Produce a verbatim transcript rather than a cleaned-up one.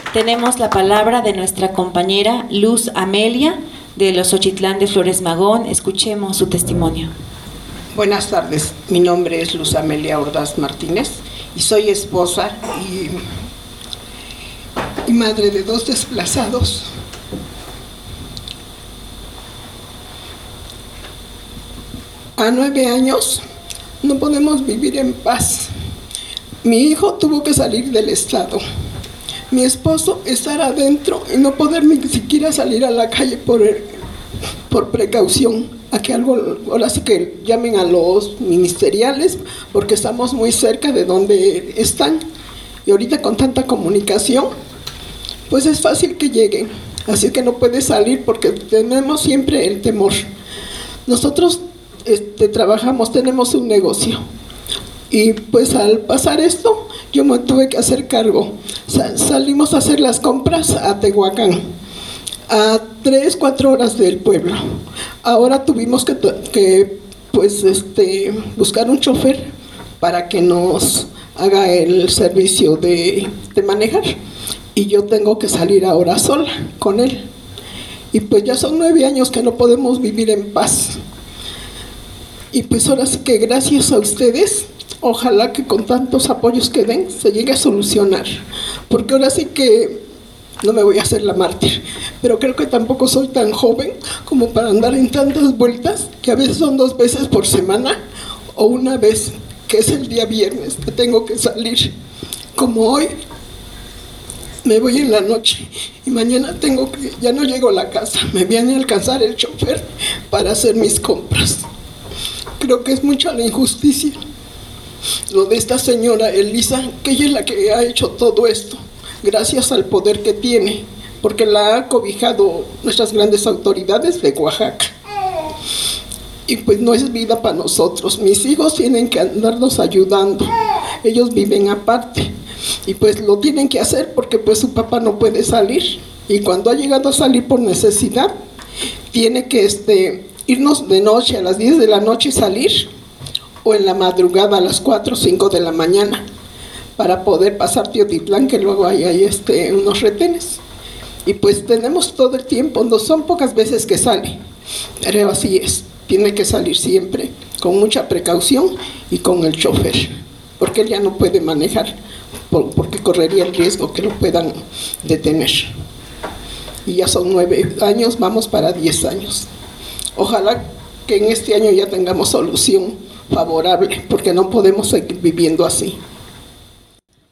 Tenemos la palabra de nuestra compañera Luz Amelia de los Xochitlán de Flores Magón. Escuchemos su testimonio. Buenas tardes, mi nombre es Luz Amelia Ordaz Martínez y soy esposa y, y madre de dos desplazados. A nueve años no podemos vivir en paz. Mi hijo tuvo que salir del estado. Mi esposo estar adentro y no poder ni siquiera salir a la calle por, por precaución. A que algo, ahora sí que llamen a los ministeriales, porque estamos muy cerca de donde están. Y ahorita con tanta comunicación, pues es fácil que lleguen. Así que no puede salir porque tenemos siempre el temor. Nosotros este, trabajamos, tenemos un negocio. Y pues al pasar esto, yo me tuve que hacer cargo. Sa- salimos a hacer las compras a Tehuacán, a tres, cuatro horas del pueblo. Ahora tuvimos que, que pues, este, buscar un chofer para que nos haga el servicio de, de manejar. Y yo tengo que salir ahora sola con él. Y pues ya son nueve años que no podemos vivir en paz. Y pues ahora sí que gracias a ustedes, ojalá que con tantos apoyos que den se llegue a solucionar. Porque ahora sí que no me voy a hacer la mártir, pero creo que tampoco soy tan joven como para andar en tantas vueltas, que a veces son dos veces por semana o una vez, que es el día viernes, que tengo que salir. Como hoy, me voy en la noche y mañana tengo que, ya no llego a la casa, me viene a alcanzar el chofer para hacer mis compras. Creo que es mucha la injusticia lo de esta señora Elisa, que ella es la que ha hecho todo esto, gracias al poder que tiene, porque la ha cobijado nuestras grandes autoridades de Oaxaca. Y pues no es vida para nosotros. Mis hijos tienen que andarnos ayudando, ellos viven aparte y pues lo tienen que hacer porque pues su papá no puede salir, y cuando ha llegado a salir por necesidad tiene que este, irnos de noche a las diez de la noche y salir, o en la madrugada a las cuatro o cinco de la mañana para poder pasar Teotitlán, que luego hay, hay este, unos retenes. Y pues tenemos todo el tiempo, no son pocas veces que sale, pero así es, tiene que salir siempre con mucha precaución y con el chofer, porque él ya no puede manejar, porque correría el riesgo que lo puedan detener. Y ya son nueve años, vamos para diez años. Ojalá que en este año ya tengamos solución favorable, porque no podemos seguir viviendo así.